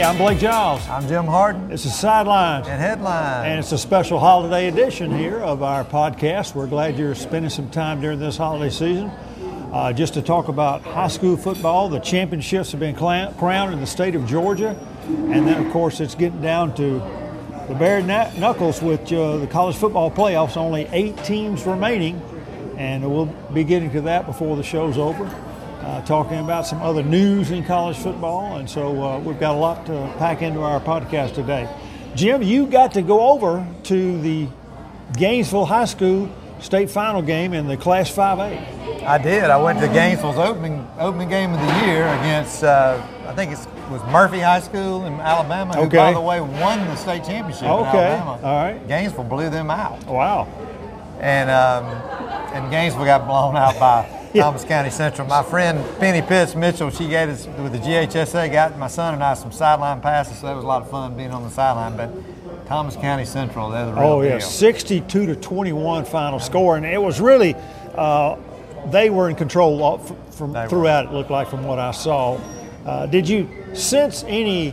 I'm Blake Giles. I'm Jim Harden. This is Sidelines And Headlines. And it's a special holiday edition here of our podcast. We're glad you're spending some time during this holiday season just to talk about high school football. The championships have been crowned in the state of Georgia. And then, of course, it's getting down to the bare knuckles with the college football playoffs. Only 8 teams remaining. And we'll be getting to that before the show's over. Talking about some other news in college football, and so we've got a lot to pack into our podcast today. Jim, you got to go over to the Gainesville High School state final game in the Class 5A. I did. I went to Gainesville's opening game of the year against, I think it was Murphy High School in Alabama, who, by the way, won the state championship in Alabama. All right. Gainesville blew them out. Wow. And Gainesville got blown out by Thomas County Central. My friend Penny Pitts Mitchell, she gave us, with the GHSA, got my son and I some sideline passes, so that was a lot of fun being on the sideline. But Thomas County Central, they're the real deal. 62-21 final score, and it was really they were in control throughout. It looked like from what I saw. Did you sense any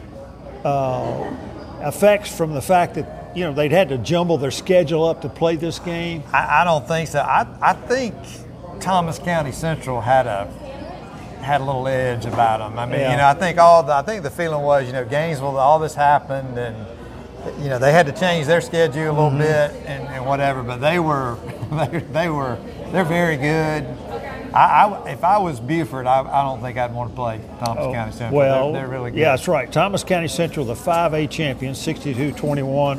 effects from the fact that they'd had to jumble their schedule up to play this game? I don't think so. I think Thomas County Central had a little edge about them. I mean, I think the feeling was, Gainesville, all this happened, and they had to change their schedule a little bit and whatever. But they're very good. If I was Buford, I don't think I'd want to play Thomas County Central. Well, they're really good. Yeah, that's right. Thomas County Central, the 5A champions, 62-21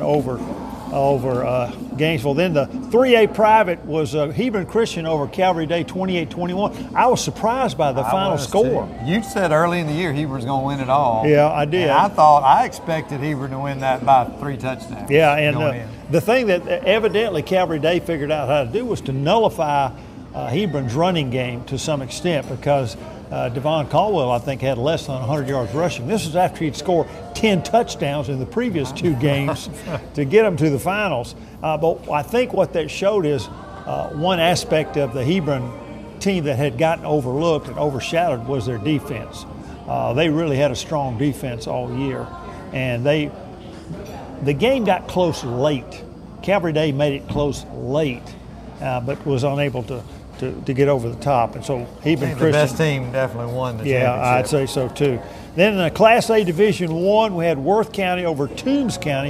over Gainesville. Then the 3A private was Hebron Christian over Calvary Day, 28-21. I was surprised by the final score. Too. You said early in the year Hebron was going to win it all. Yeah, I did. And I expected Hebron to win that by 3 touchdowns. Yeah, and the thing that evidently Calvary Day figured out how to do was to nullify Hebron's running game to some extent, because Devon Caldwell, I think, had less than 100 yards rushing. This was after he'd scored 10 touchdowns in the previous 2 games to get them to the finals. But I think what that showed is one aspect of the Hebron team that had gotten overlooked and overshadowed was their defense. They really had a strong defense all year. And the game got close late. Calvary Day made it close late, but was unable to get over the top. And so Hebron Christian, the best team, definitely won the championship. Yeah, I'd say so too. Then in Class A Division I, we had Worth County over Toombs County,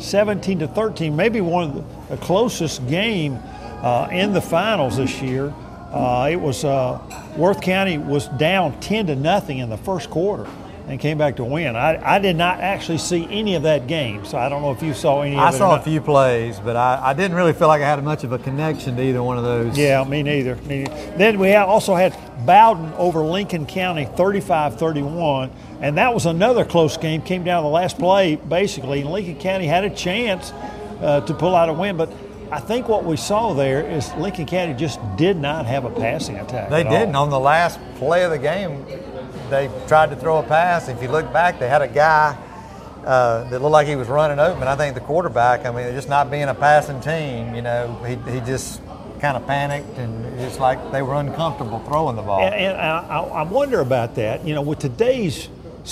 17-13, maybe one of the closest game in the finals this year. It was Worth County was down 10-0 in the first quarter and came back to win. I did not actually see any of that game, so I don't know if you saw any of it. I saw a few plays, but I didn't really feel like I had much of a connection to either one of those. Yeah, me neither. Then we also had Bowden over Lincoln County, 35-31, and that was another close game. Came down to the last play, basically, and Lincoln County had a chance to pull out a win, but I think what we saw there is Lincoln County just did not have a passing attack. They didn't. On the last play of the game, they tried to throw a pass. If you look back, they had a guy that looked like he was running open. I think the quarterback, just not being a passing team, he just kind of panicked, and it's like they were uncomfortable throwing the ball. And I wonder about that. With today's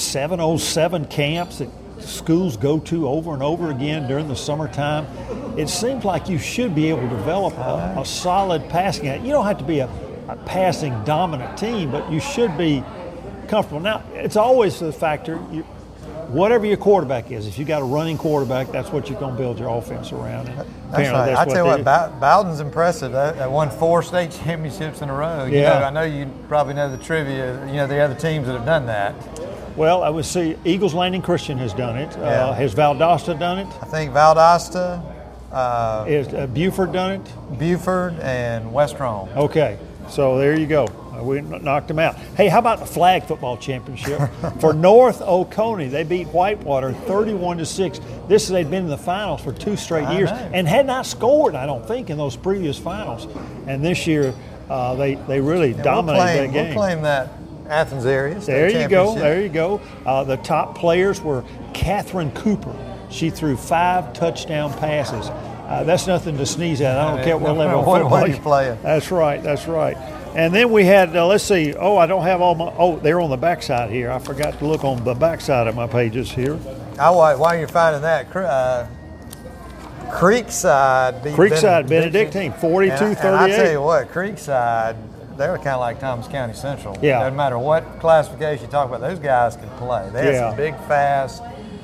707 camps that schools go to over and over again during the summertime, it seems like you should be able to develop a solid passing attack. You don't have to be a passing dominant team, but you should be comfortable. Now, it's always the factor, whatever your quarterback is, if you got a running quarterback, that's what you're going to build your offense around. And that's right. I tell you what, Bowden's impressive. They won 4 state championships in a row. I know you probably know the trivia, the other teams that have done that. Well, I would say Eagles Landing Christian has done it. Has Valdosta done it? I think Valdosta. Is Buford done it? Buford and West Rome. Okay, so there you go. We knocked them out. Hey, how about the flag football championship? For North Oconee, they beat Whitewater 31-6. They'd been in the finals for 2 straight years and had not scored, I don't think, in those previous finals. And this year, they really dominated that game. We'll claim that Athens area. There you go. There you go. The top players were Catherine Cooper. She threw 5 touchdown passes. That's nothing to sneeze at. I don't care what level of football you're playing. That's right. And then we had, let's see, I don't have all my, they're on the backside here. I forgot to look on the backside of my pages here. While you're finding that, Creekside beat Benedictine, 42-38. And I tell you what, Creekside, they were kind of like Thomas County Central. Yeah. No matter what classification you talk about, those guys can play. They had some big, fast,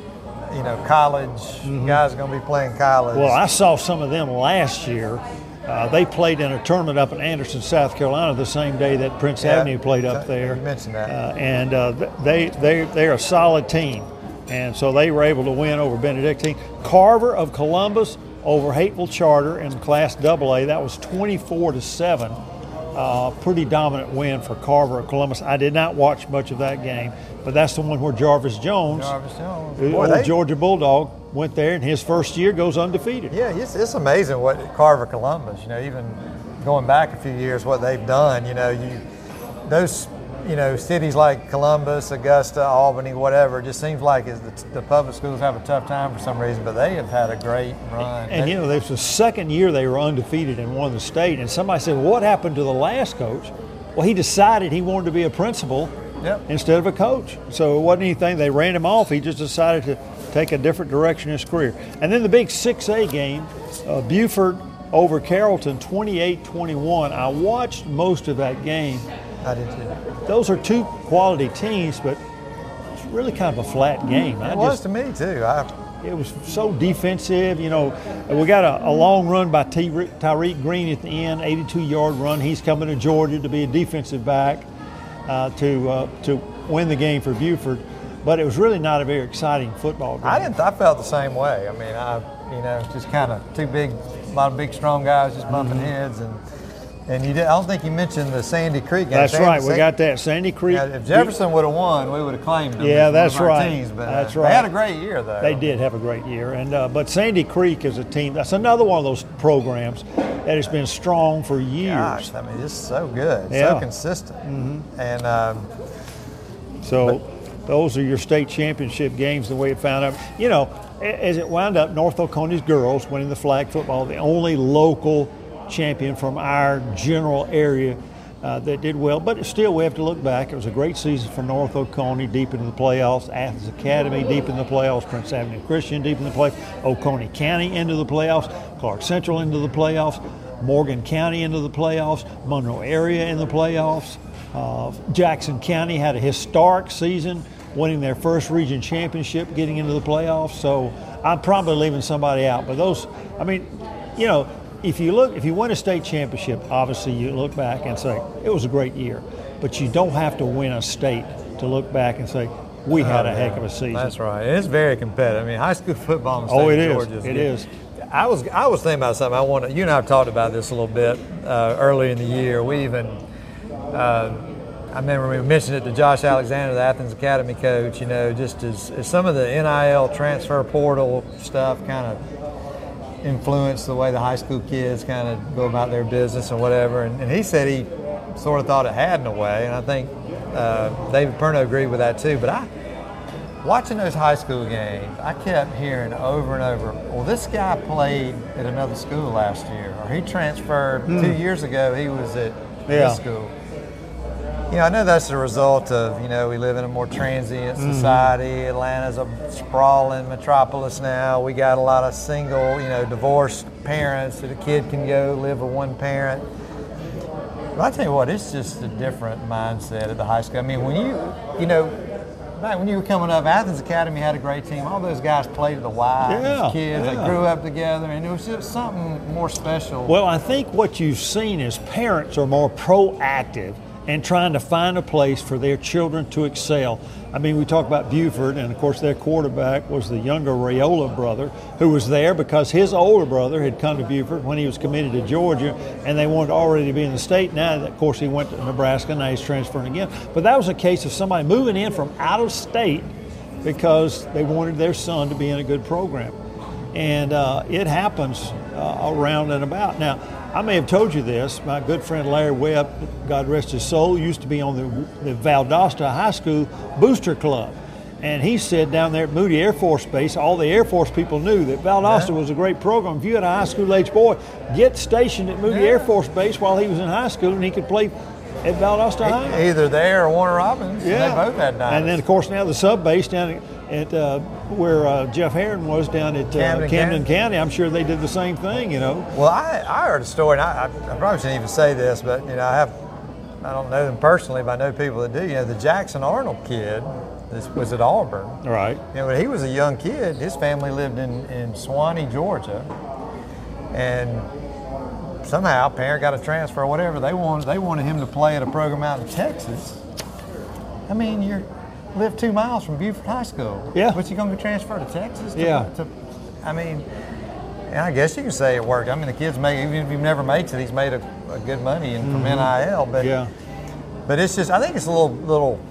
college guys are going to be playing college. Well, I saw some of them last year. They played in a tournament up in Anderson, South Carolina, the same day that Prince Avenue played up there. You mentioned that. They're a solid team, and so they were able to win over Benedictine. Carver of Columbus over Hateville Charter in Class AA. That was 24-7. Pretty dominant win for Carver of Columbus. I did not watch much of that game, but that's the one where Jarvis Jones, old Georgia Bulldog, went there, and his first year goes undefeated. Yeah, it's amazing what Carver Columbus, even going back a few years, what they've done. Those cities like Columbus, Augusta, Albany, whatever, it just seems like the public schools have a tough time for some reason, but they have had a great run. And this was the second year they were undefeated and won the state, and somebody said, well, what happened to the last coach? Well, he decided he wanted to be a principal instead of a coach. So it wasn't anything, they ran him off, he just decided to take a different direction in his career. And then the big 6A game, Buford over Carrollton, 28-21. I watched most of that game. I did too. Those are two quality teams, but it's really kind of a flat game. It was to me too. It was so defensive. We got a long run by Tyreek Green at the end, 82-yard run. He's coming to Georgia to be a defensive back to win the game for Buford. But it was really not a very exciting football game. I felt the same way. I mean, just kind of a lot of big, strong guys just bumping heads, and I don't think you mentioned the Sandy Creek game. That's right. We got that Sandy Creek. Yeah, if Jefferson would have won, we would have claimed them. Yeah, as that's one of our right. Teams, but, that's right. They had a great year, though. They did have a great year, and but Sandy Creek is a team. That's another one of those programs that has been strong for years. Gosh, I mean, it's so good, so consistent, and those are your state championship games. The way it found out, as it wound up, North Oconee girls winning the flag football, the only local champion from our general area that did well. But still, we have to look back. It was a great season for North Oconee, deep into the playoffs. Athens Academy deep in the playoffs. Prince Avenue Christian deep in the playoffs. Oconee County into the playoffs. Clark Central into the playoffs. Morgan County into the playoffs. Monroe area in the playoffs. Jackson County had a historic season, winning their first region championship, getting into the playoffs. So I'm probably leaving somebody out. But those, if you win a state championship, obviously you look back and say, it was a great year. But you don't have to win a state to look back and say, we had a heck of a season. That's right. It's very competitive. I mean, high school football in the state of Georgia. It is. I was thinking about something. You and I have talked about this a little bit earlier in the year. We even I remember we mentioned it to Josh Alexander, the Athens Academy coach, just as some of the NIL transfer portal stuff kind of influenced the way the high school kids kind of go about their business and whatever. And he said he sort of thought it had in a way, and I think David Perno agreed with that too. But watching those high school games, I kept hearing over and over, well, this guy played at another school last year, or he transferred 2 years ago, he was at this school. I know that's the result of, we live in a more transient society. Atlanta's a sprawling metropolis now. We got a lot of single, divorced parents that a kid can go live with one parent. But I tell you what, it's just a different mindset at the high school. I mean, back when you were coming up, Athens Academy had a great team. All those guys played at the Y as kids. They grew up together, and it was just something more special. Well, I think what you've seen is parents are more proactive and trying to find a place for their children to excel. I mean, we talk about Buford, and of course their quarterback was the younger Raiola brother, who was there because his older brother had come to Buford when he was committed to Georgia, and they wanted already to be in the state. Now, of course, he went to Nebraska, now he's transferring again. But that was a case of somebody moving in from out of state because they wanted their son to be in a good program. And it happens around and about. Now, I may have told you this. My good friend Larry Webb, God rest his soul, used to be on the Valdosta High School Booster Club. And he said down there at Moody Air Force Base, all the Air Force people knew that Valdosta was a great program. If you had a high school age boy, get stationed at Moody Air Force Base while he was in high school, and he could play at Valdosta High. Either there or Warner Robins. Yeah. They both had diners. And then, of course, now the sub base down at where Jeff Herron was down at Camden County. I'm sure they did the same thing, you know. Well, I heard a story, and I probably shouldn't even say this, but, you know, I don't know them personally, but I know people that do. You know, the Jackson Arnold kid was at Auburn. Right. You know, when he was a young kid, his family lived in Suwanee, Georgia, and somehow parent got a transfer or whatever. They wanted him to play at a program out in Texas. I mean, you live 2 miles from Beaufort High School. Yeah. What's he going to transfer to Texas? I mean, and I guess you can say it worked. I mean, the kids even if he never makes it, he's made a good money from NIL. But yeah. But it's just, I think it's a little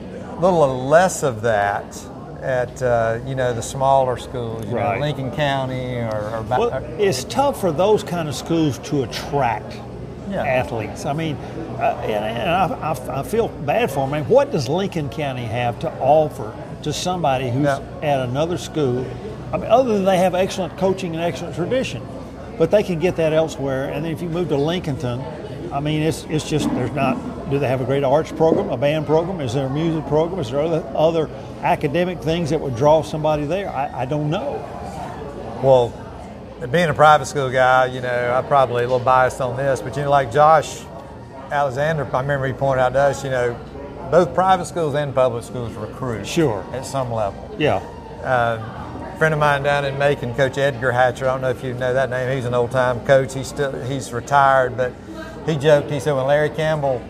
less of that at the smaller schools, you know, Lincoln County or well, it's tough for those kind of schools to attract athletes. I mean, and I feel bad for them. I mean, what does Lincoln County have to offer to somebody who's at another school? I mean, other than they have excellent coaching and excellent tradition, but they can get that elsewhere. And then if you move to Lincolnton, I mean, it's just there's not. Do they have a great arts program, a band program? Is there a music program? Is there other academic things that would draw somebody there? I don't know. Well, being a private school guy, you know, I'm probably a little biased on this, but, you know, like Josh Alexander, I remember he pointed out to us, you know, both private schools and public schools recruit. Sure. At some level. Yeah. A friend of mine down in Macon, Coach Edgar Hatcher, I don't know if you know that name, he's an old-time coach. He's retired, but he joked, he said when Larry Campbell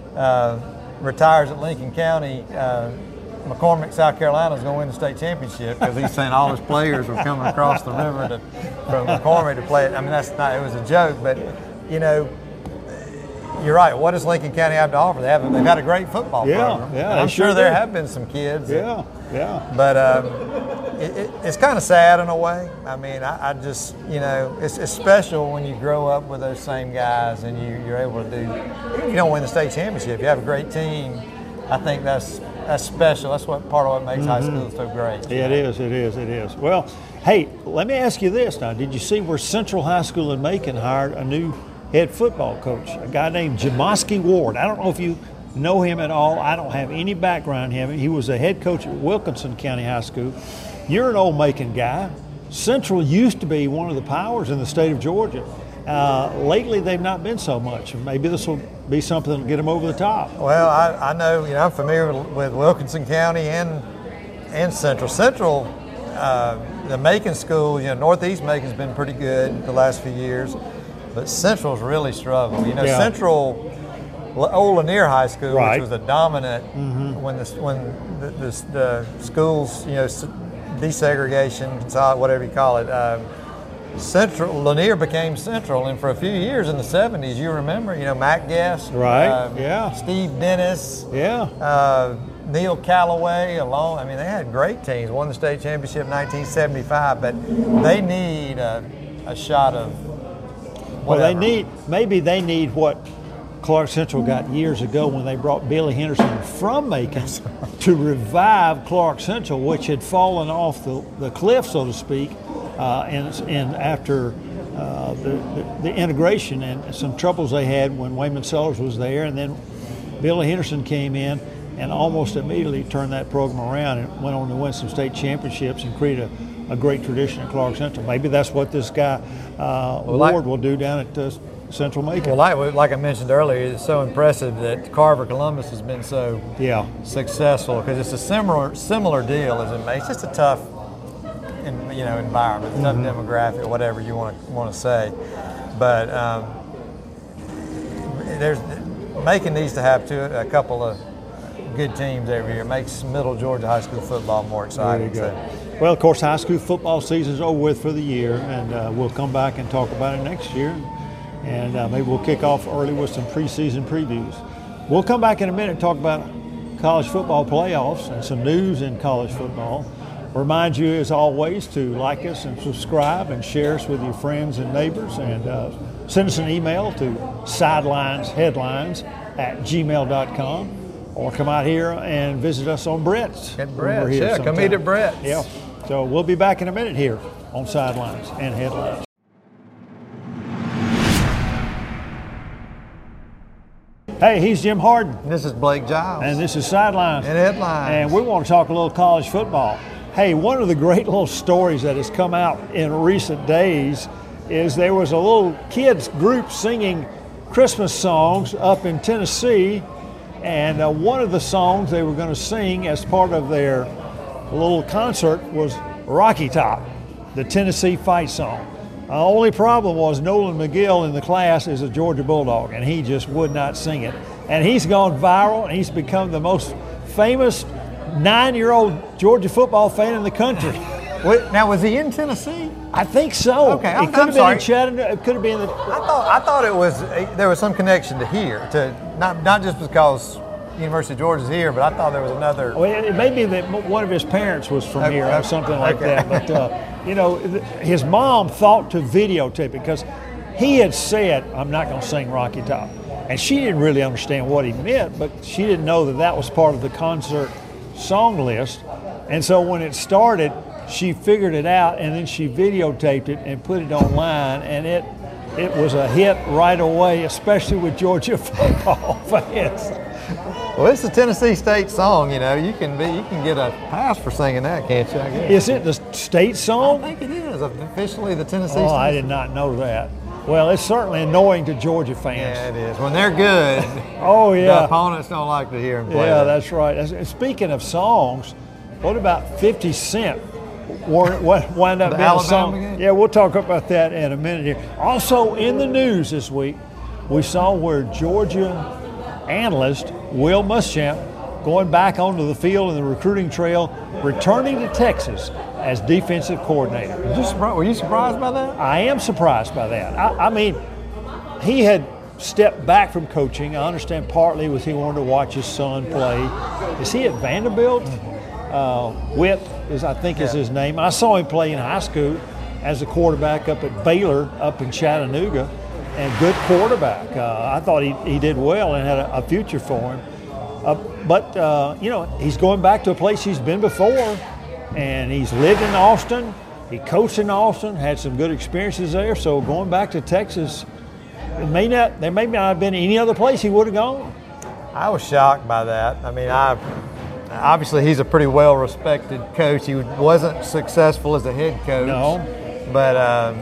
retires at Lincoln County, McCormick, South Carolina is going to win the state championship because he's saying all his players were coming across the river from McCormick to play it. I mean, it was a joke, but, you know, you're right. What does Lincoln County have to offer? They've had a great football program. Yeah, I'm sure there have been some kids. Yeah. But it's kind of sad in a way. I mean, I just, you know, it's special when you grow up with those same guys and you're able to do. You don't win the state championship. You have a great team. I think that's special. That's part of what makes high school so great. Yeah, it is. Well, hey, let me ask you this now. Did you see where Central High School in Macon hired a new head football coach, a guy named Jamoski Ward? I don't know if you know him at all. I don't have any background in him. He was a head coach at Wilkinson County High School. You're an old Macon guy. Central used to be one of the powers in the state of Georgia. Lately, they've not been so much. Maybe this will be something that'll get them over the top. Well, I know, you know, I'm familiar with Wilkinson County and Central. Central, the Macon school, you know, Northeast Macon's been pretty good the last few years, but Central's really struggled. You know, Central, old Lanier High School, which was a dominant when the schools, you know, desegregation, whatever you call it. Central Lanier became Central, and for a few years in the 70s, you remember, you know, Mac Guest, Steve Dennis, Neil Calloway, I mean, they had great teams. Won the state championship in 1975, but they need a shot of whatever. Well, maybe they need what Clark Central got years ago when they brought Billy Henderson from Macon to revive Clark Central, which had fallen off the cliff, so to speak, and after the integration and some troubles they had when Wayman Sellers was there, and then Billy Henderson came in and almost immediately turned that program around and went on to win some state championships and create a great tradition at Clark Central. Maybe that's what this guy Ward will do down at Central Macon. Well, like I mentioned earlier, it's so impressive that Carver Columbus has been so successful because it's a similar deal as it's just a tough environment, tough demographic, whatever you want to say. But Macon needs to have a couple of good teams every year. It makes Middle Georgia high school football more exciting. There you go. Well, of course, high school football season's over with for the year, and we'll come back and talk about it next year. And maybe we'll kick off early with some preseason previews. We'll come back in a minute and talk about college football playoffs and some news in college football. Remind you, as always, to like us and subscribe and share us with your friends and neighbors. And send us an email to sidelinesheadlines@gmail.com, or come out here and visit us on Brett's. At Brett's, come eat at Brett's. Yeah. So we'll be back in a minute here on Sidelines and Headlines. Hey, he's Jim Harden. This is Blake Giles. And this is Sidelines. And Headlines. And we want to talk a little college football. Hey, one of the great little stories that has come out in recent days is there was a little kids group singing Christmas songs up in Tennessee, and one of the songs they were going to sing as part of their little concert was Rocky Top, the Tennessee fight song. The only problem was Nolan McGill in the class is a Georgia Bulldog, and he just would not sing it. And he's gone viral, and he's become the most famous 9-year-old Georgia football fan in the country. Now, was he in Tennessee? I think so. Okay, it could have been in Chattanooga. It could have been. I thought it was there was some connection to here, to not just because University of Georgia's here, but I thought there was another. Well, it may be that one of his parents was from here or something like that. But you know, his mom thought to videotape it because he had said, "I'm not going to sing Rocky Top," and she didn't really understand what he meant, but she didn't know that that was part of the concert song list. And so when it started, she figured it out, and then she videotaped it and put it online, and it was a hit right away, especially with Georgia football fans. Well, it's a Tennessee State song, you know. You can get a pass for singing that, can't you? I guess. Is it the state song? I think it is officially the Tennessee State. Oh, I did not know that. Well, it's certainly annoying to Georgia fans. Yeah, it is. When they're good, oh yeah, the opponents don't like to hear them play. Yeah, that's right. Speaking of songs, what about 50 Cent? Wind up being a song. Game? Yeah, we'll talk about that in a minute here. Also in the news this week, we saw where Georgia analyst Will Muschamp going back onto the field in the recruiting trail, returning to Texas as defensive coordinator. Were you surprised by that? I am surprised by that. I mean, he had stepped back from coaching. I understand partly was he wanted to watch his son play. Is he at Vanderbilt? Witt is his name. I saw him play in high school as a quarterback up at Baylor up in Chattanooga, and good quarterback. I thought he did well and had a future for him. But you know, he's going back to a place he's been before, and he's lived in Austin. He coached in Austin, had some good experiences there. So going back to Texas, there may not have been any other place he would have gone. I was shocked by that. I mean, obviously he's a pretty well-respected coach. He wasn't successful as a head coach. No. But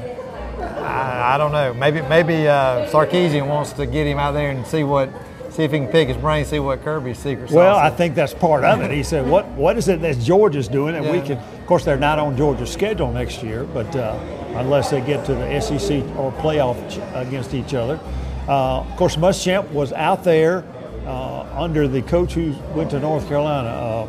I don't know. Maybe Sarkisian wants to get him out there and see if he can pick his brain, see what Kirby's secret sauce Well, is. I think that's part of it. He said, what is it that Georgia's doing? And we can, of course, they're not on Georgia's schedule next year, but unless they get to the SEC or playoff against each other. Of course, Muschamp was out there under the coach who went to North Carolina,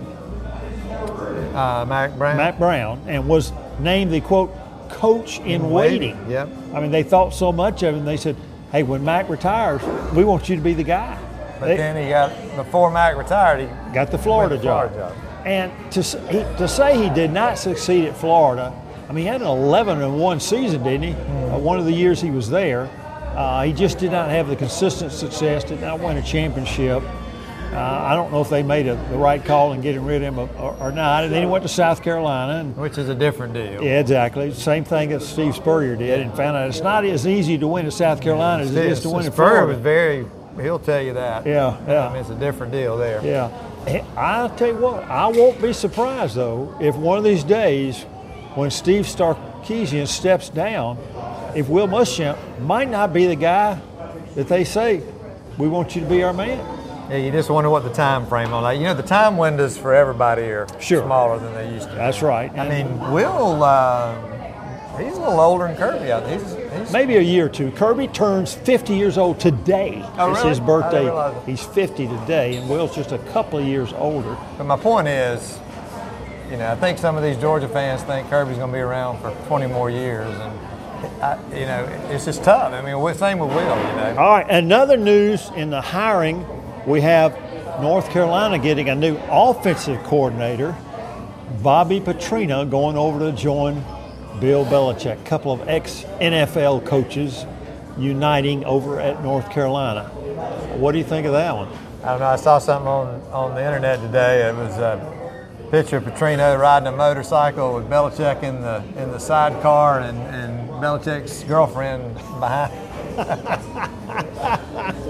Mack Brown. Mack Brown, and was named the, quote, coach in waiting. Yep. I mean, they thought so much of him, they said, hey, when Mack retires, we want you to be the guy. But then before Mack retired, he got the Florida job. And to say he did not succeed at Florida, I mean, he had an 11-1 season, didn't he? One of the years he was there. He just did not have the consistent success, did not win a championship. I don't know if they made the right call in getting rid of him or not. And then he went to South Carolina. Which is a different deal. Yeah, exactly. Same thing that Steve Spurrier did, and found out it's not as easy to win at South Carolina as it is to win at Florida. Spurrier he'll tell you that. Yeah. I mean, it's a different deal there. Yeah. I'll tell you what, I won't be surprised, though, if one of these days when Steve Sarkisian steps down, if Will Muschamp might not be the guy that they say, we want you to be our man. Yeah, you just wonder what the time frame on that. You know, the time windows for everybody are smaller than they used to be. That's right. I mean, Will, he's a little older than Kirby. He's maybe a year or two. Kirby turns 50 years old today. Oh, it's really? his birthday. I didn't realize it. He's 50 today, and Will's just a couple of years older. But my point is, you know, I think some of these Georgia fans think Kirby's going to be around for 20 more years, and you know, it's just tough. I mean, same with Will. You know. All right. Another news in the hiring, we have North Carolina getting a new offensive coordinator, Bobby Petrino, going over to join Bill Belichick. A couple of ex-NFL coaches uniting over at North Carolina. What do you think of that one? I don't know. I saw something on the internet today. It was a picture of Petrino riding a motorcycle with Belichick in the sidecar and Belichick's girlfriend behind.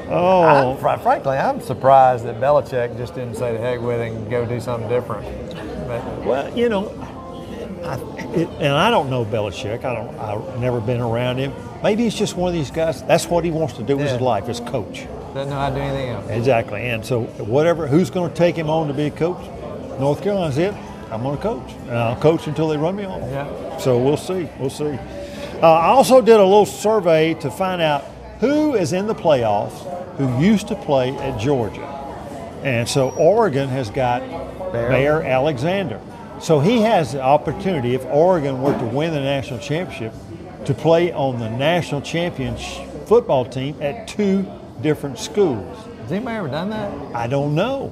Oh, Frankly, I'm surprised that Belichick just didn't say the heck with it and go do something different. But, well, you know, and I don't know Belichick. I've never been around him. Maybe he's just one of these guys. That's what he wants to do with his life, is coach. Doesn't know how to do anything else. Exactly. And so who's going to take him on to be a coach? North Carolina's it. I'm going to coach. And I'll coach until they run me off. Yeah. So we'll see. We'll see. I also did a little survey to find out who is in the playoffs who used to play at Georgia. And so Oregon has got Bear Alexander. So he has the opportunity, if Oregon were to win the national championship, to play on the national champion football team at 2 different schools. Has anybody ever done that? I don't know.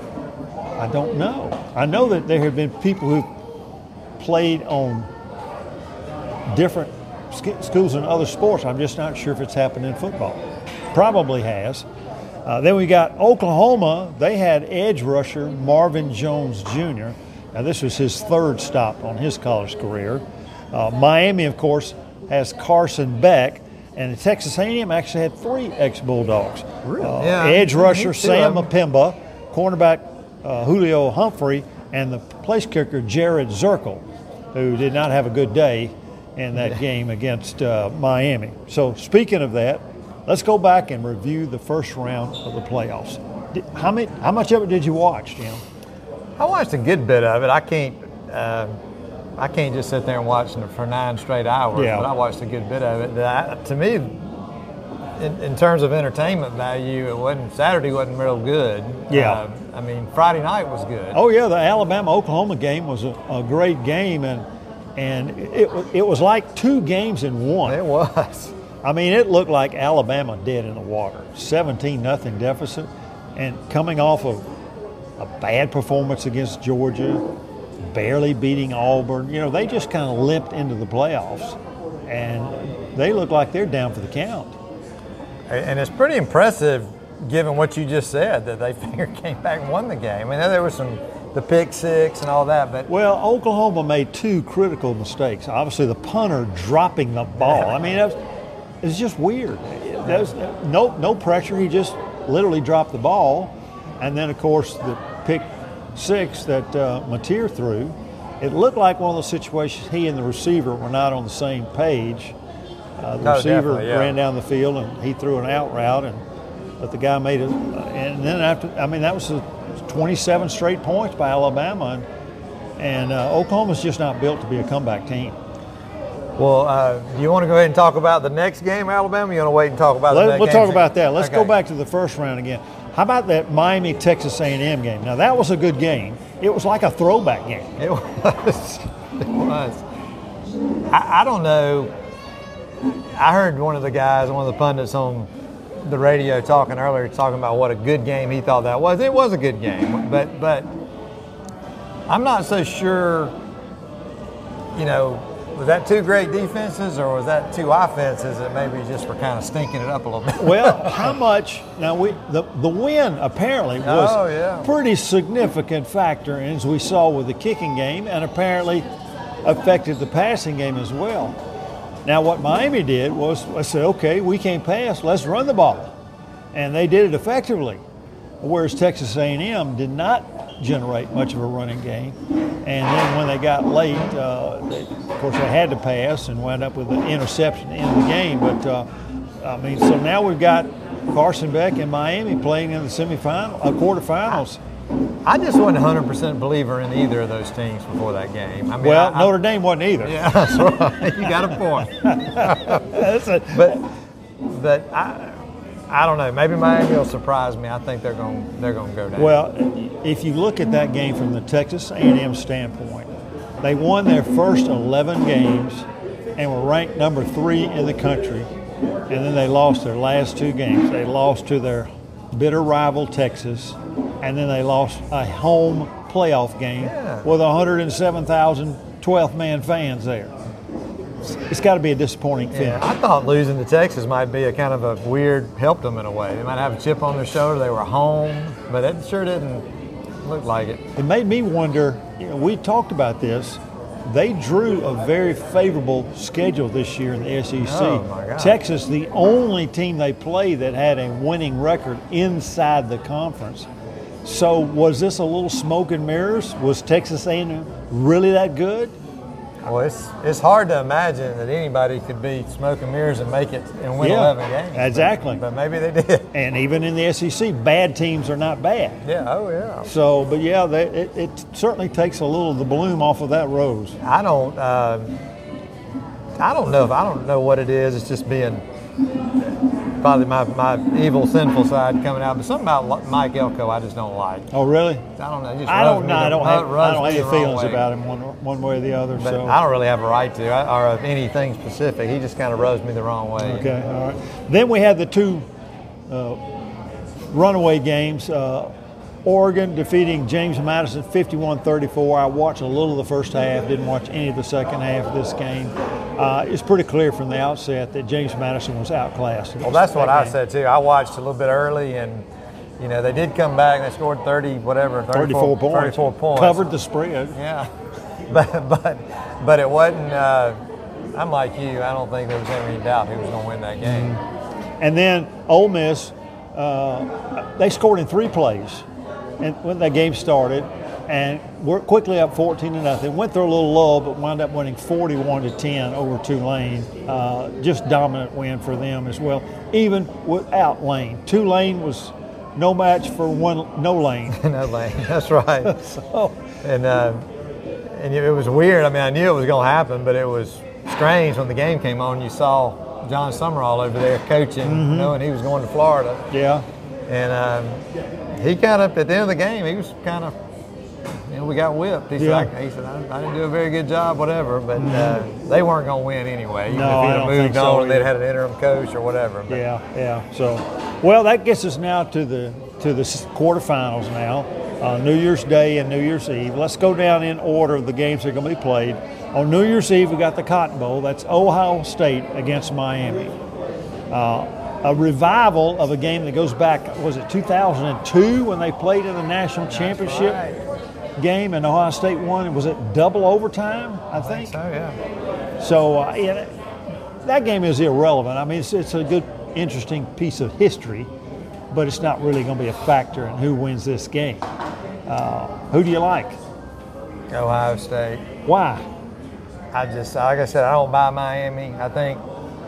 I know that there have been people who played on different schools in other sports. I'm just not sure if it's happened in football. Probably has. Then we got Oklahoma. They had edge rusher Marvin Jones Jr. Now, this was his 3rd stop on his college career. Miami, of course, has Carson Beck. And Texas A&M actually had 3 ex-Bulldogs. Really? Edge rusher Sam Apemba, cornerback Julio Humphrey, and the place kicker Jared Zirkle, who did not have a good day in that game against Miami. So speaking of that, let's go back and review the first round of the playoffs. How much of it did you watch, Jim? I watched a good bit of it. I can't just sit there and watch it for 9 straight hours, Yeah. but I watched a good bit of it. To me, in terms of entertainment value, Saturday wasn't real good. Yeah. I mean, Friday night was good. Oh yeah, the Alabama-Oklahoma game was a great game, and it was like 2 games in one. It was. I mean, it looked like Alabama dead in the water, 17-0 deficit, and coming off of a bad performance against Georgia, barely beating Auburn. You know, they just kind of limped into the playoffs, and they look like they're down for the count. And it's pretty impressive, given what you just said, that they came back and won the game. I mean, there was the pick six and all that, but well, Oklahoma made 2 critical mistakes. Obviously, the punter dropping the ball. I mean, it's just weird. There's no pressure. He just literally dropped the ball, and then of course the pick 6 that Mateer threw. It looked like one of those situations he and the receiver were not on the same page. The receiver ran down the field and he threw an out route, but the guy made it. And then that was 27 straight points by Alabama, and Oklahoma's just not built to be a comeback team. Well, do you want to go ahead and talk about the next game, Alabama? You want to wait and talk about the next game? We'll talk about that. Let's go back to the first round again. How about that Miami-Texas A&M game? Now, that was a good game. It was like a throwback game. It was. It was. I don't know. I heard one of the pundits on the radio talking about what a good game he thought that was. It was a good game, but I'm not so sure, was that 2 great defenses or was that 2 offenses that maybe just were kind of stinking it up a little bit? Well, how much? Now, the win apparently was a pretty significant factor, as we saw with the kicking game, and apparently affected the passing game as well. Now, what Miami did was I said, okay, we can't pass, let's run the ball. And they did it effectively, whereas Texas A&M did not generate much of a running game. And then when they got late, of course, they had to pass and wound up with an interception in the game. But, so now we've got Carson Beck and Miami playing in the quarterfinals. I just wasn't 100% believer in either of those teams before that game. I mean, Notre Dame wasn't either. Yeah, that's right. You got a point. But I don't know. Maybe Miami will surprise me. I think they're going to go down. Well, if you look at that game from the Texas A&M standpoint, they won their first 11 games and were ranked number 3 in the country, and then they lost their last 2 games. They lost to their bitter rival Texas, and then they lost a home playoff game with 107,000 12th man fans there. It's got to be a disappointing finish. Yeah, I thought losing to Texas might be a kind of a weird, helped them in a way. They might have a chip on their shoulder. They were home, but it sure didn't look like it. It made me wonder, we talked about this, they drew a very favorable schedule this year in the SEC. Oh, my God. Texas, the only team they played that had a winning record inside the conference. So was this a little smoke and mirrors? Was Texas A&M really that good? Well, it's hard to imagine that anybody could be smoke and mirrors and make it and win 11 games. Exactly. But maybe they did. And even in the SEC, bad teams are not bad. Yeah, oh yeah. So, but yeah, it certainly takes a little of the bloom off of that rose. I don't know what it is. It's just being probably my evil, sinful side coming out. But something about Mike Elko I just don't like. Oh, really? I don't know. It just I don't have rubs any me the wrong feelings way. about him one way or the other. But So I don't really have a right to, or anything specific. He just kind of rubs me the wrong way. okay, all right. Then we had the two runaway games. Oregon defeating James Madison 51-34. I watched a little of the first half, didn't watch any of the second half of this game. It's pretty clear from the outset that James Madison was outclassed. Well, that's what I said too. I watched a little bit early, and they did come back and they scored 34 points. Covered the spread. Yeah, but it wasn't. I'm like you. I don't think there was ever any doubt who was going to win that game. And then Ole Miss, they scored in 3 plays. And when that game started, and we're quickly up 14-0. Went through a little lull, but wound up winning 41-10 over Tulane. Just dominant win for them as well, even without Lane. Tulane was no match for no Lane. No Lane, that's right. So, and it was weird. I mean, I knew it was going to happen, but it was strange when the game came on. You saw John Summerall over there coaching, knowing he was going to Florida. yeah. And he kind of, at the end of the game, he was kind of, we got whipped. He said, I didn't do a very good job, whatever, but they weren't going to win anyway. Even No, if I he'd don't have think moved so on and they'd either. had an interim coach or whatever. But Yeah. So, well, that gets us now to the quarterfinals now, New Year's Day and New Year's Eve. Let's go down in order of the games that are going to be played. On New Year's Eve, we got the Cotton Bowl. That's Ohio State against Miami. A revival of a game that goes back, was it 2002 when they played in the national championship game and Ohio State won? Was it double overtime, I think? So, yeah. So that game is irrelevant. I mean, it's a good, interesting piece of history, but it's not really going to be a factor in who wins this game. Who do you like? Ohio State. Why? I just, like I said, I don't buy Miami. I think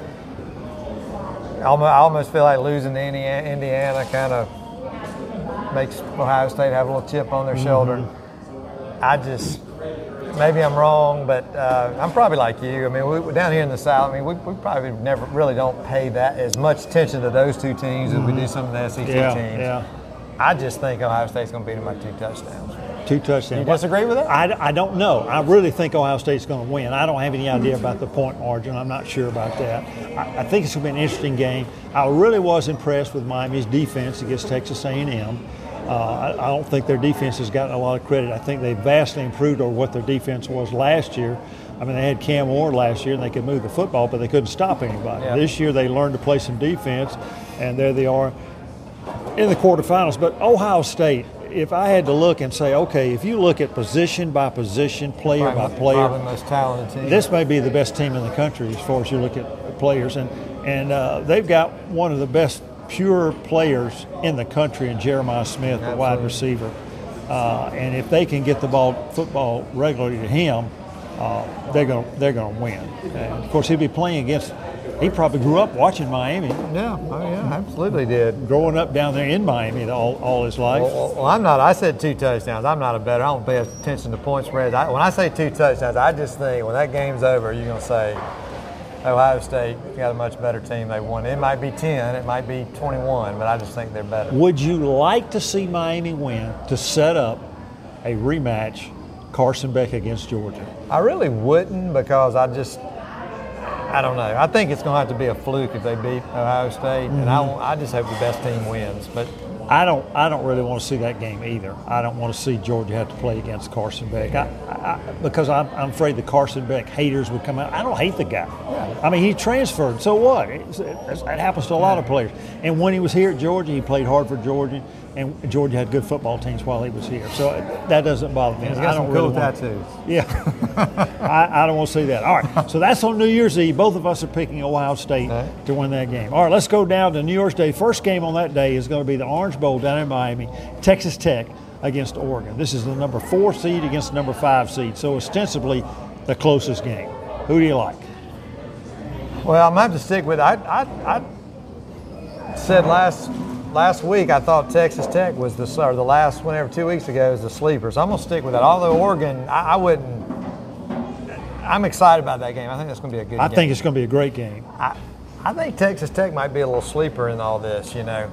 I almost feel like losing to Indiana kind of makes Ohio State have a little chip on their shoulder. I just, maybe I'm wrong, but I'm probably like you. I mean, we down here in the South, I mean, we probably never really don't pay that as much attention to those two teams as we do some of the SEC teams. Yeah. I just think Ohio State's going to beat them by 2 touchdowns. 2 touchdowns. You disagree with that? I don't know. I really think Ohio State's going to win. I don't have any idea about the point margin. I'm not sure about that. I think it's going to be an interesting game. I really was impressed with Miami's defense against Texas A&M. I don't think their defense has gotten a lot of credit. I think they vastly improved over what their defense was last year. I mean, they had Cam Ward last year, and they could move the football, but they couldn't stop anybody. Yeah. This year, they learned to play some defense, and there they are in the quarterfinals. But Ohio State, if I had to look and say, okay, if you look at position by position, player by player, Probably the most talented team. this may be the best team in the country as far as you look at players. And they've got one of the best pure players in the country in Jeremiah Smith, the wide receiver. And if they can get the football regularly to him, they're going to win. And of course, he'll be playing against. He probably grew up watching Miami. Yeah, absolutely did. Growing up down there in Miami all his life. Well, I'm not. I said 2 touchdowns. I'm not a bettor. I don't pay attention to point spreads. When I say 2 touchdowns, I just think when that game's over, you're going to say Ohio State got a much better team. They won. It might be 10, it might be 21, but I just think they're better. Would you like to see Miami win to set up a rematch, Carson Beck against Georgia? I really wouldn't, because I don't know. I think it's going to have to be a fluke if they beat Ohio State, and I just hope the best team wins. But I don't really want to see that game either. I don't want to see Georgia have to play against Carson Beck because I'm afraid the Carson Beck haters would come out. I don't hate the guy. Yeah. I mean, he transferred. So what? That happens to a lot of players. And when he was here at Georgia, he played hard for Georgia, and Georgia had good football teams while he was here. So that doesn't bother me. He's got some cool tattoos. Yeah. I don't want to see that. All right. So that's on New Year's Eve. Both of us are picking Ohio State to win that game. All right, let's go down to New Year's Day. First game on that day is going to be the Orange Bowl down in Miami, Texas Tech against Oregon. This is the number 4 seed against the number 5 seed, so ostensibly the closest game. Who do you like? Well, I'm going to have to stick with it. I said last week I thought Texas Tech was the last, whenever 2 weeks ago, was the sleeper. So I'm going to stick with that. Although Oregon, I wouldn't. I'm excited about that game. I think that's going to be a good game. I think it's going to be a great game. I think Texas Tech might be a little sleeper in all this, you know.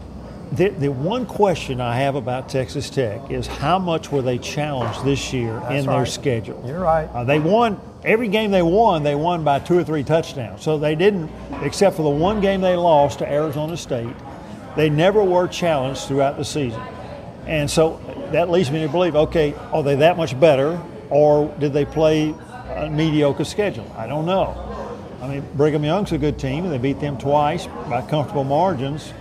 The one question I have about Texas Tech is how much were they challenged this year in their schedule? You're right. They won every game they won by 2 or 3 touchdowns. So they didn't, except for the one game they lost to Arizona State, they never were challenged throughout the season. And so that leads me to believe, okay, are they that much better, or did they play a mediocre schedule? I don't know. I mean, Brigham Young's a good team, and they beat them twice by comfortable margins.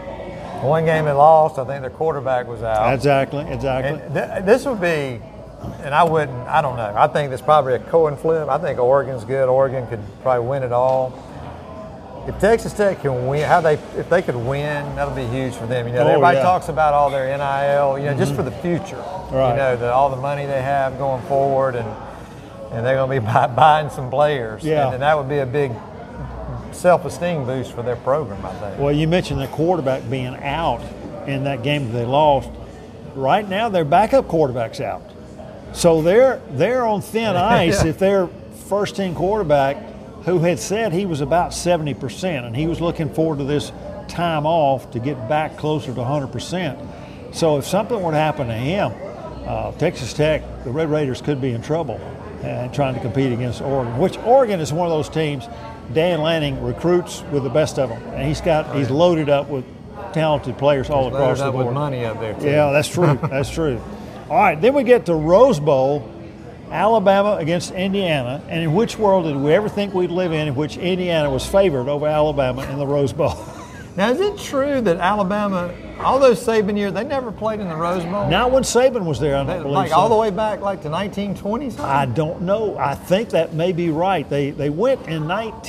One game they lost, I think their quarterback was out. Exactly. This would be, and I don't know. I think it's probably a coin flip. I think Oregon's good. Oregon could probably win it all. If Texas Tech can win, if they could win, that'll be huge for them. You know, everybody talks about all their NIL, you know, just for the future. Right. You know, all the money they have going forward, and they're going to be buying some players. Yeah. And that would be a big self-esteem boost for their program, I think. Well, you mentioned the quarterback being out in that game that they lost. Right now, their backup quarterback's out. So they're on thin ice if their first-team quarterback, who had said he was about 70%, and he was looking forward to this time off to get back closer to 100%. So if something were to happen to him, Texas Tech, the Red Raiders could be in trouble trying to compete against Oregon, which Oregon is one of those teams Dan Lanning recruits with the best of them, and he's loaded up with talented players all across the board. Loaded up with money up there, too. Yeah, that's true. That's true. All right, then we get to Rose Bowl, Alabama against Indiana. And in which world did we ever think we'd live in which Indiana was favored over Alabama in the Rose Bowl? Now, is it true that Alabama, all those Saban years, they never played in the Rose Bowl? Not when Saban was there, I don't believe like so. all the way back like to 1920s? I don't know. I think that may be right. They went in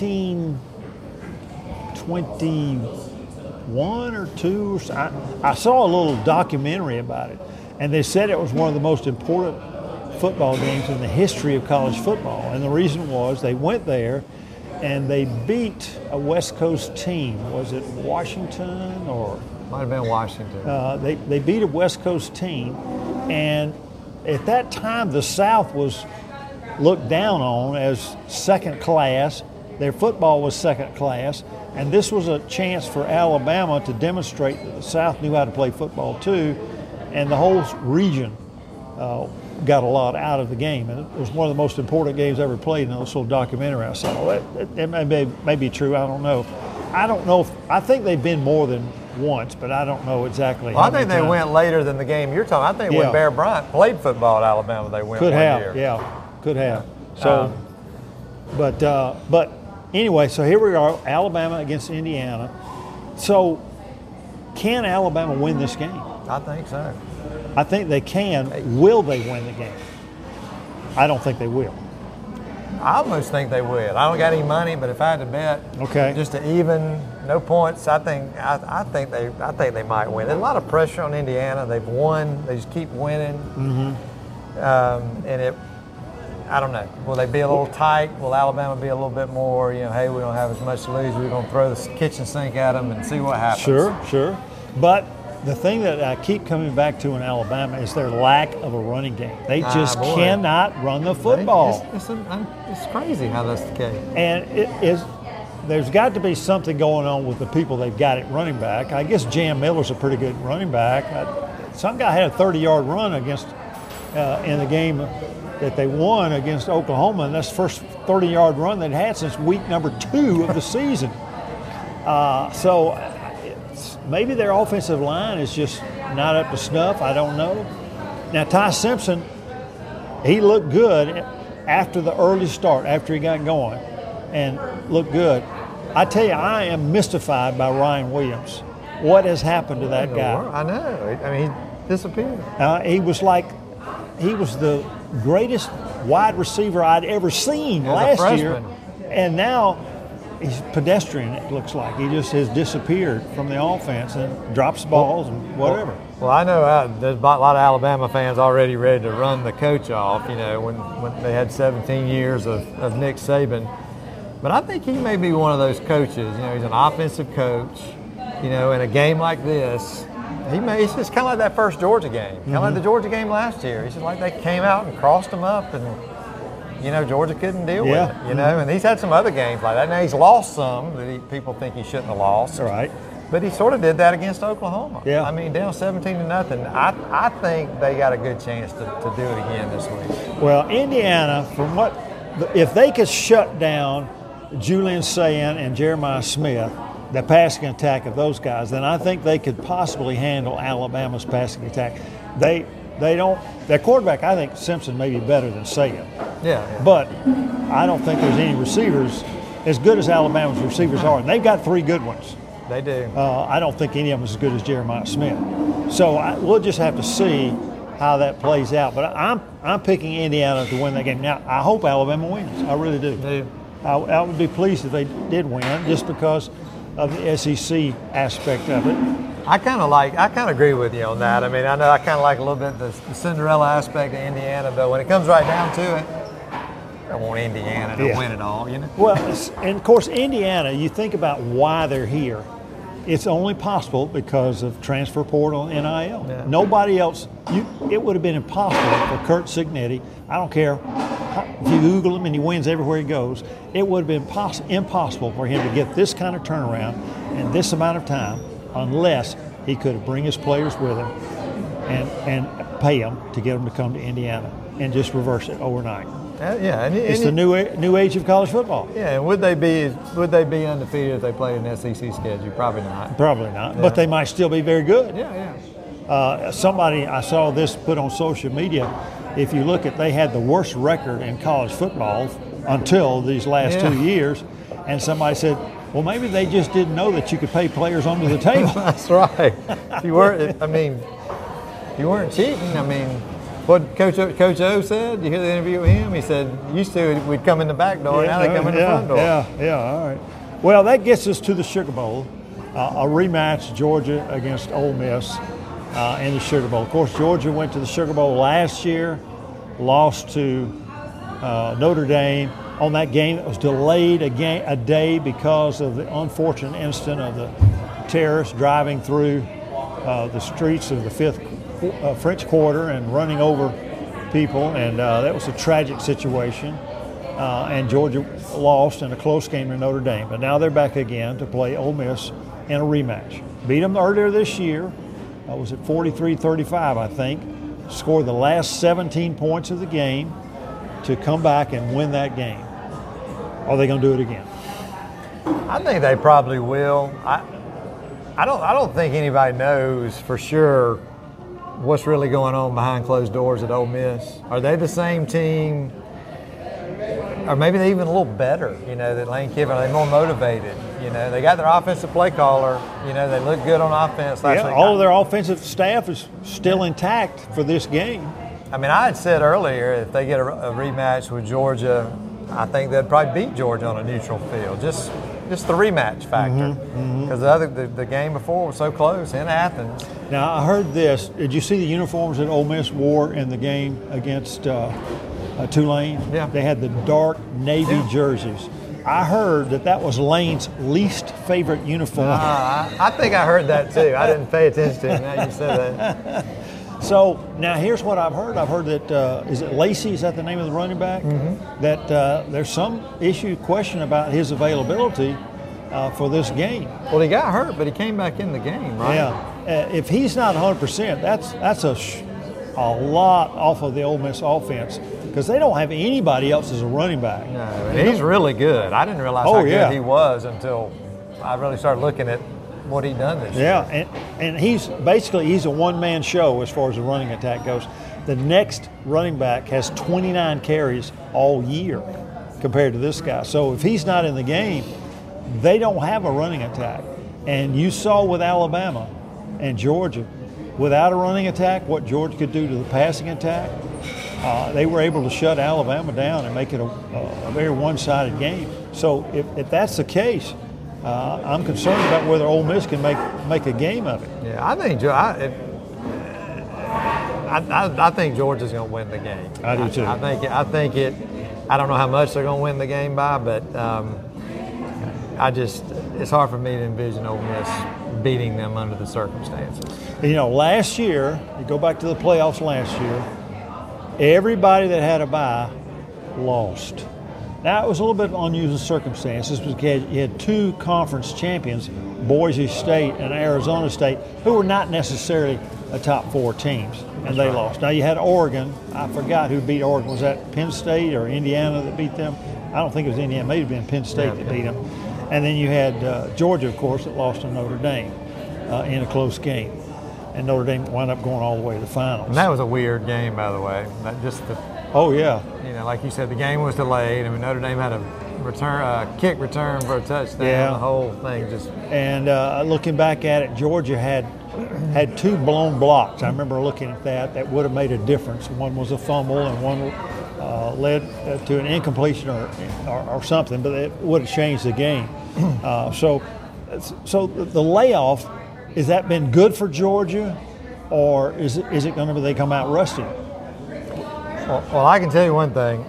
1921 or 2. I saw a little documentary about it, and they said it was one of the most important football games in the history of college football. And the reason was they went there and they beat a West Coast team. Was it Washington or? Might have been Washington. They beat a West Coast team, and at that time the South was looked down on as second class. Their football was second class, and this was a chance for Alabama to demonstrate that the South knew how to play football too, and the whole region got a lot out of the game. And it was one of the most important games ever played in this little documentary I saw. It may be true, I don't know. I think they've been more than once, but I don't know exactly. Well, I think they went later than the game you're talking. I think when Bear Bryant played football at Alabama, they went could one have, year. Yeah, could have. So, but anyway, so here we are, Alabama against Indiana. So, can Alabama win this game? I think so. I think they can. Will they win the game? I don't think they will. I almost think they would. I don't got any money, but if I had to bet, just to even, no points, I think they might win. There's a lot of pressure on Indiana. They've won. They just keep winning. Mm-hmm. I don't know. Will they be a little tight? Will Alabama be a little bit more, hey, we don't have as much to lose. We're going to throw the kitchen sink at them and see what happens. Sure. But the thing that I keep coming back to in Alabama is their lack of a running game. They just cannot run the football. It's crazy how that's the case. And there's got to be something going on with the people they've got at running back. I guess Jam Miller's a pretty good running back. Some guy had a 30-yard run against in the game that they won against Oklahoma, and that's the first 30-yard run they'd had since week number 2 of the season. So maybe their offensive line is just not up to snuff. I don't know. Now, Ty Simpson, he looked good after the early start, after he got going, and looked good. I tell you, I am mystified by Ryan Williams. What has happened to that guy? I know. I mean, he disappeared. He was the greatest wide receiver I'd ever seen last year, and now he's pedestrian, it looks like. He just has disappeared from the offense and drops balls and whatever. Well, I know there's a lot of Alabama fans already ready to run the coach off, when they had 17 years of Nick Saban. But I think he may be one of those coaches. He's an offensive coach. In a game like this, it's just kind of like that first Georgia game. Kind of like the Georgia game last year. It's just like they came out and crossed them up, and Georgia couldn't deal with it. And he's had some other games like that. Now he's lost some that people think he shouldn't have lost. Right. But he sort of did that against Oklahoma. Yeah. I mean, down 17-0. I think they got a good chance to do it again this week. Well, Indiana, if they could shut down Julian Sayin and Jeremiah Smith, the passing attack of those guys, then I think they could possibly handle Alabama's passing attack. They don't. Their quarterback, I think Simpson may be better than Sayin. Yeah. But I don't think there's any receivers as good as Alabama's receivers are. And they've got 3 good ones. They do. I don't think any of them is as good as Jeremiah Smith. So we'll just have to see how that plays out. But I'm picking Indiana to win that game. Now, I hope Alabama wins. I really do. I would be pleased if they did win, just because of the SEC aspect of it. I kind of agree with you on that. I mean, I know I kind of like a little bit the Cinderella aspect of Indiana, but when it comes right down to it, I want Indiana to win it all, Well, and of course, Indiana, you think about why they're here. It's only possible because of transfer portal and NIL. Yeah. Nobody else, it would have been impossible for Curt Cignetti. I don't care if you Google him and he wins everywhere he goes. It would have been impossible for him to get this kind of turnaround in this amount of time unless he could bring his players with him and pay them to get them to come to Indiana and just reverse it overnight. It's the new age of college football. Yeah, and would they be undefeated if they played an SEC schedule? Probably not. Probably not, but they might still be very good. Yeah. Somebody, I saw this put on social media. If you look at, they had the worst record in college football until these last 2 years, and somebody said, well, maybe they just didn't know that you could pay players under the table. That's right. You weren't cheating. I mean, what Coach O said, you hear the interview with him? He said, used to we'd come in the back door, now they come in the front door. Yeah, all right. Well, that gets us to the Sugar Bowl, a rematch, Georgia against Ole Miss in the Sugar Bowl. Of course, Georgia went to the Sugar Bowl last year, lost to Notre Dame on that game that was delayed a day because of the unfortunate incident of the terrorists driving through the streets of the French Quarter and running over people, and that was a tragic situation. And Georgia lost in a close game to Notre Dame. But now they're back again to play Ole Miss in a rematch. Beat them earlier this year. Was it 43-35, I think. Scored the last 17 points of the game to come back and win that game. Are they going to do it again? I think they probably will. I don't think anybody knows for sure what's really going on behind closed doors at Ole Miss. Are they the same team? Or maybe they're even a little better, that Lane Kiffin. Are they more motivated? They got their offensive play caller. They look good on offense. All of their offensive staff is still intact for this game. I mean, I had said earlier, if they get a rematch with Georgia, I think they'd probably beat Georgia on a neutral field. Just the rematch factor. Because the game before was so close in Athens. Now, I heard this. Did you see the uniforms that Ole Miss wore in the game against Tulane? Yeah. They had the dark navy jerseys. I heard that was Lane's least favorite uniform. I think I heard that too. I didn't pay attention to it. Now you said that. So now here's what I've heard. I've heard that is it Lacey? Is that the name of the running back? That there's some question about his availability for this game. Well, he got hurt, but he came back in the game, right? Yeah. If he's not 100%, that's a lot off of the Ole Miss offense because they don't have anybody else as a running back. No, and he's really good. I didn't realize how good he was until I really started looking at what he done this year. Yeah, and he's a one-man show as far as the running attack goes. The next running back has 29 carries all year compared to this guy. So if he's not in the game, they don't have a running attack. And you saw with Alabama and Georgia, without a running attack, what Georgia could do to the passing attack. They were able to shut Alabama down and make it a very one-sided game. So if that's the case, I'm concerned about whether Ole Miss can make a game of it. Yeah, I think Georgia's going to win the game. I do too. I think it. I don't know how much they're going to win the game by, but it's hard for me to envision Ole Miss beating them under the circumstances. You know, last year, you go back to the playoffs last year, everybody that had a bye lost. Now, it was a little bit unusual circumstances because you had two conference champions, Boise State and Arizona State, who were not necessarily a top four teams, and they lost. Now, you had Oregon. I forgot who beat Oregon. Was that Penn State or Indiana that beat them? I don't think it was Indiana. It may have been Penn State that beat them. And then you had Georgia, of course, that lost to Notre Dame in a close game. And Notre Dame wound up going all the way to the finals. And that was a weird game, by the way. Oh, yeah. You know, like you said, the game was delayed. I mean, Notre Dame had a kick return for a touchdown. Yeah. The whole thing just. And looking back at it, Georgia had two blown blocks. I remember looking at that. That would have made a difference. One was a fumble, and one led to an incompletion or something, but it would have changed the game. So the layoff, has that been good for Georgia, or is it going to be they come out rusty? Well, I can tell you one thing.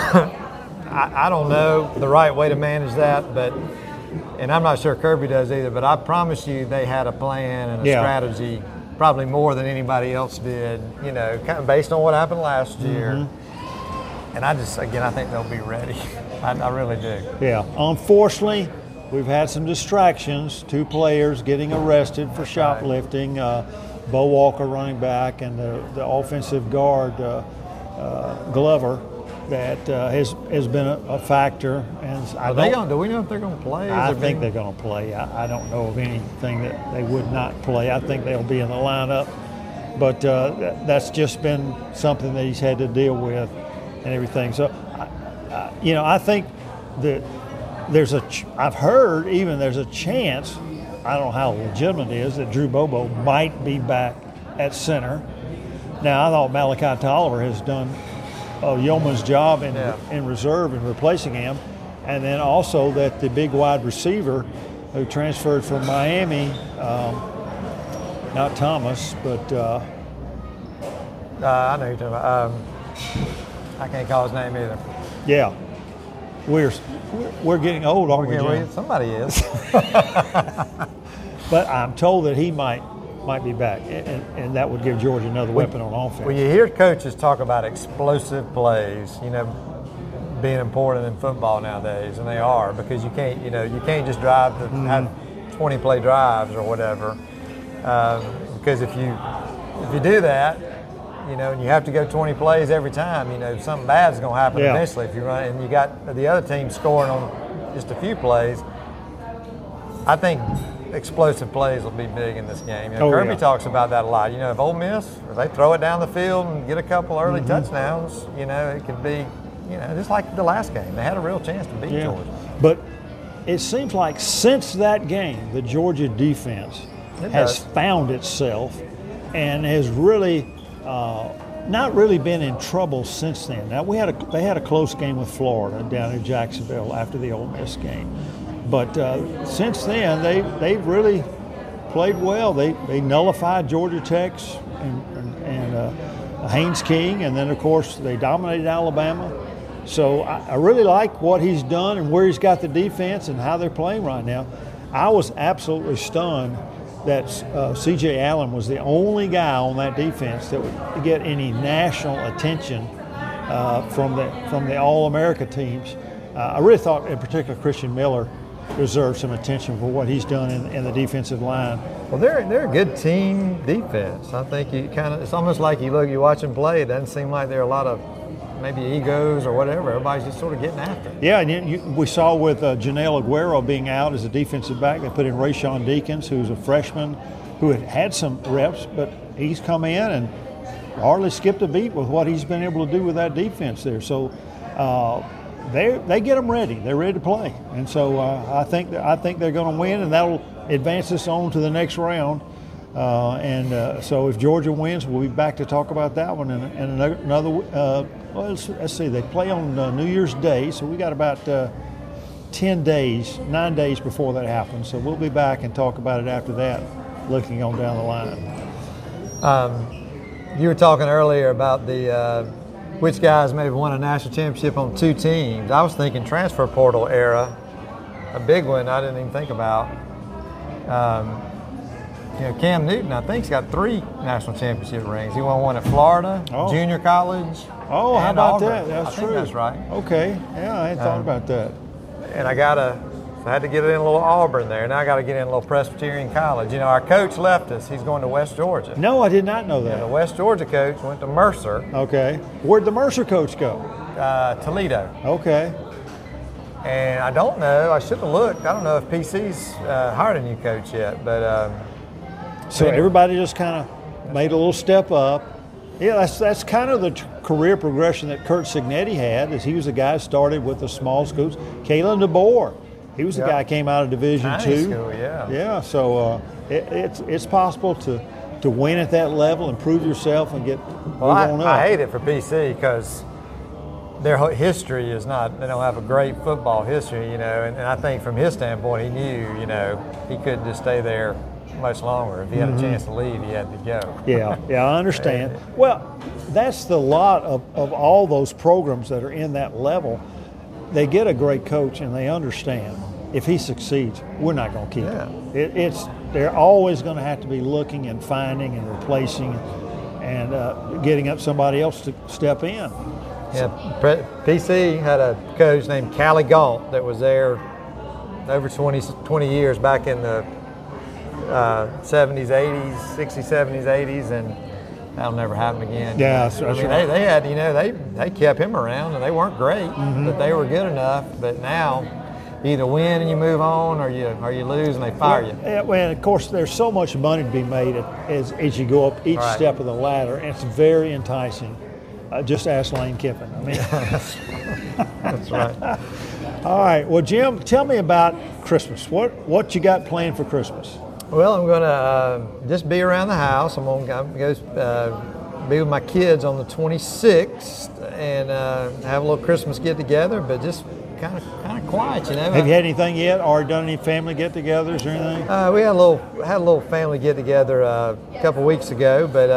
I don't know the right way to manage that, and I'm not sure Kirby does either, but I promise you they had a plan and a strategy probably more than anybody else did, you know, kind of based on what happened last year. Mm-hmm. And I think they'll be ready. I really do. Yeah. Unfortunately, we've had some distractions, two players getting arrested for shoplifting, Bo Walker running back and the offensive guard, Glover, that has been a factor. And do we know if they're going to play? I think they're going to play. I don't know of anything that they would not play. I think they'll be in the lineup. But that's just been something that he's had to deal with and everything. So, I think that I've heard even there's a chance, I don't know how legitimate it is, that Drew Bobo might be back at center. Now, I thought Malachi Tolliver has done a yeoman's job in reserve and replacing him. And then also that the big wide receiver who transferred from Miami, not Thomas, but I know you're talking about. I can't call his name either. Yeah. We're getting old, aren't we, Jim? Somebody is. But I'm told that he might be back, and that would give Georgia another weapon on offense. Well, you hear coaches talk about explosive plays, being important in football nowadays, and they are, because you can't just drive to have 20-play drives or whatever, because if you do that, and you have to go 20 plays every time, something bad is going to happen eventually if you run, and you got the other team scoring on just a few plays. I think explosive plays will be big in this game. Kirby talks about that a lot. If Ole Miss, if they throw it down the field and get a couple early touchdowns, it could be, just like the last game. They had a real chance to beat Georgia. But it seems like since that game, the Georgia defense has found itself and has really not really been in trouble since then. Now, they had a close game with Florida down in Jacksonville after the Ole Miss game. But since then, they've really played well. They nullified Georgia Tech's and Haynes King, and then, of course, they dominated Alabama. So I really like what he's done and where he's got the defense and how they're playing right now. I was absolutely stunned that C.J. Allen was the only guy on that defense that would get any national attention from the All-America teams. I really thought, in particular, Christian Miller deserves some attention for what he's done in the defensive line. Well, they're a good team defense. I think it's almost like you watch them play. It doesn't seem like there are a lot of maybe egos or whatever. Everybody's just sort of getting after it. Yeah, and we saw with Janelle Aguero being out as a defensive back, they put in Rayshawn Deakins, who's a freshman who had some reps, but he's come in and hardly skipped a beat with what he's been able to do with that defense there. So they get them ready. They're ready to play, and so I think they're going to win, and that'll advance us on to the next round. So if Georgia wins, we'll be back to talk about that one. And another well, let's see, they play on New Year's Day, so we got about 9 days before that happens. So we'll be back and talk about it after that, looking on down the line. You were talking earlier about the which guys maybe won a national championship on 2 teams. I was thinking transfer portal era, a big one I didn't even think about. Cam Newton, I think, has got 3 national championship rings. He won one at Florida, junior college. Oh, how about Auburn. that? That's I true. think that's right. Okay, yeah, I hadn't thought about that. And I had to get in a little Auburn there. Now I got to get in a little Presbyterian College. Our coach left us. He's going to West Georgia. No, I did not know that. And the West Georgia coach went to Mercer. Okay. Where'd the Mercer coach go? Toledo. Okay. And I don't know. I should have looked. I don't know if PC's hired a new coach yet. But so everybody just kind of made a little step up. Yeah, that's kind of the career progression that Curt Cignetti had. As he was the guy who started with the small schools. Kalen DeBoer. He was the guy who came out of Division II. School, yeah. Yeah, so it's possible to win at that level and prove yourself and move on up. I hate it for PC because their history is not, they don't have a great football history, and I think from his standpoint, he knew, he couldn't just stay there much longer. If he had a chance to leave, he had to go. Yeah, I understand. Well, that's the lot of all those programs that are in that level. They get a great coach and they understand if he succeeds, we're not going to keep him. They're always going to have to be looking and finding and replacing and getting up somebody else to step in. Yeah, PC had a coach named Callie Galt that was there over 20 years back in the 70s, 80s, 60s, 70s, 80s, and that'll never happen again. Yeah, that's right. They had, they kept him around, and they weren't great, but they were good enough. But now, either win and you move on, or you lose and they fire you. Yeah, well, of course, there's so much money to be made as you go up each step of the ladder, and it's very enticing. Just ask Lane Kiffin. I mean, that's right. All right. Well, Jim, tell me about Christmas. What you got planned for Christmas? Well, I'm going to just be around the house. I'm going to go be with my kids on the 26th and have a little Christmas get-together, but just kind of quiet, Have you had anything yet, or done any family get-togethers or anything? We had a little family get-together a couple weeks ago, but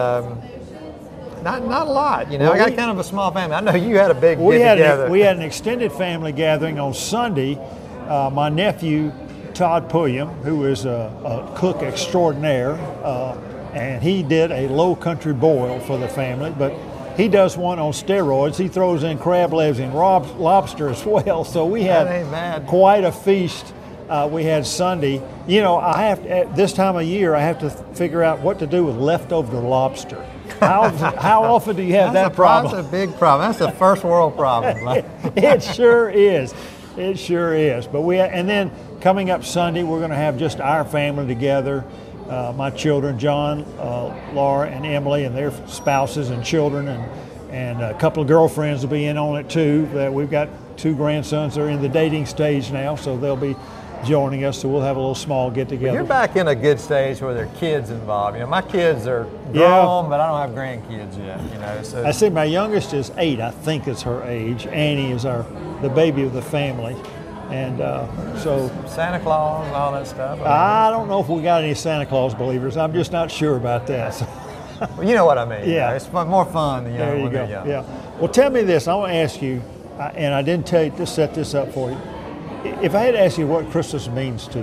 not a lot. Well, I got kind of a small family. I know you had a big get-together. We had an extended family gathering on Sunday. My nephew, Todd Pulliam, who is a cook extraordinaire, and he did a low country boil for the family, but he does one on steroids. He throws in crab legs and lobster as well. So we had quite a feast. We had Sunday. I have to, at this time of year, I have to figure out what to do with leftover lobster. How often do you have that problem? That's a big problem. That's a first world problem. It sure is. It sure is. But and then coming up Sunday, we're going to have just our family together. My children, John, Laura, and Emily, and their spouses and children, and a couple of girlfriends will be in on it too. We've got 2 grandsons that are in the dating stage now, so they'll be joining us. So we'll have a little small get-together. You're back in a good stage where there are kids involved. My kids are grown, but I don't have grandkids yet. So. I see my youngest is 8. I think it's her age. Annie is the baby of the family. And so Santa Claus and all that stuff. I don't know if we got any Santa Claus believers. I'm just not sure about that. So. Well, you know what I mean. Yeah, it's more fun. There you go. Young. Yeah. Well, tell me this. I want to ask you, and I didn't tell you to set this up for you. If I had to ask you what Christmas means to you,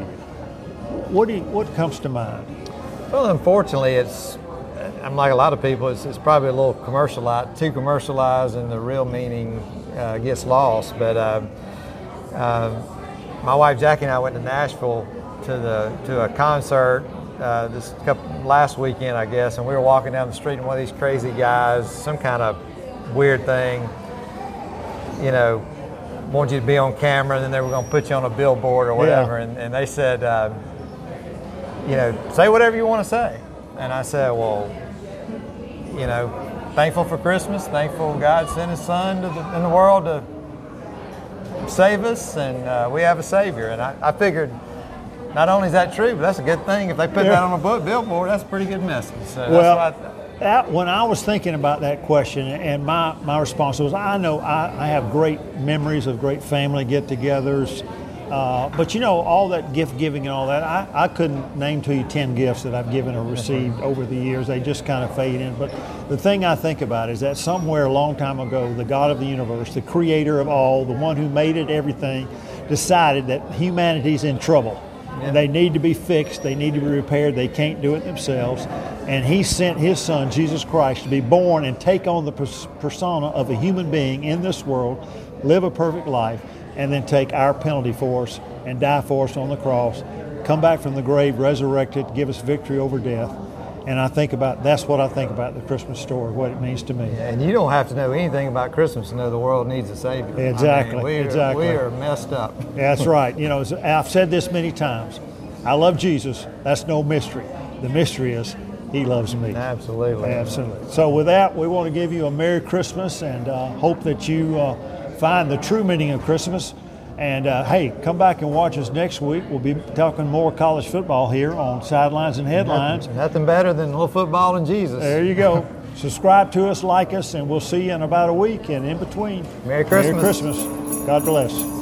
what comes to mind? Well, unfortunately, I'm like a lot of people. It's probably a little too commercialized, and the real meaning gets lost. But my wife Jackie and I went to Nashville to a concert last weekend, I guess, and we were walking down the street, and one of these crazy guys, some kind of weird thing, wanted you to be on camera, and then they were going to put you on a billboard or whatever. Yeah. And they said, say whatever you want to say. And I said, well, thankful for Christmas, thankful God sent His Son in the world to save us, and we have a Savior. And I figured, not only is that true, but that's a good thing. If they put that on a billboard, that's a pretty good message. So when I was thinking about that question, and my response was, I know I have great memories of great family get-togethers, but all that gift giving and all that, I couldn't name to you 10 gifts that I've given or received over the years. They just kind of fade in. But the thing I think about is that somewhere a long time ago, the God of the universe, the creator of all, the one who made it everything, decided that humanity's in trouble. And they need to be fixed. They need to be repaired. They can't do it themselves. And He sent His Son, Jesus Christ, to be born and take on the persona of a human being in this world, live a perfect life, and then take our penalty for us and die for us on the cross, come back from the grave, resurrected, give us victory over death. And that's what I think about the Christmas story, what it means to me. Yeah, and you don't have to know anything about Christmas to know the world needs a Savior. Exactly. We are messed up. That's right. I've said this many times. I love Jesus. That's no mystery. The mystery is He loves me. Absolutely. Absolutely. So with that, we want to give you a Merry Christmas and hope that you find the true meaning of Christmas. And hey, come back and watch us next week. We'll be talking more college football here on Sidelines and Headlines. Nothing better than a little football and Jesus. There you go. Subscribe to us, like us, and we'll see you in about a week and in between. Merry Christmas. Merry Christmas. God bless.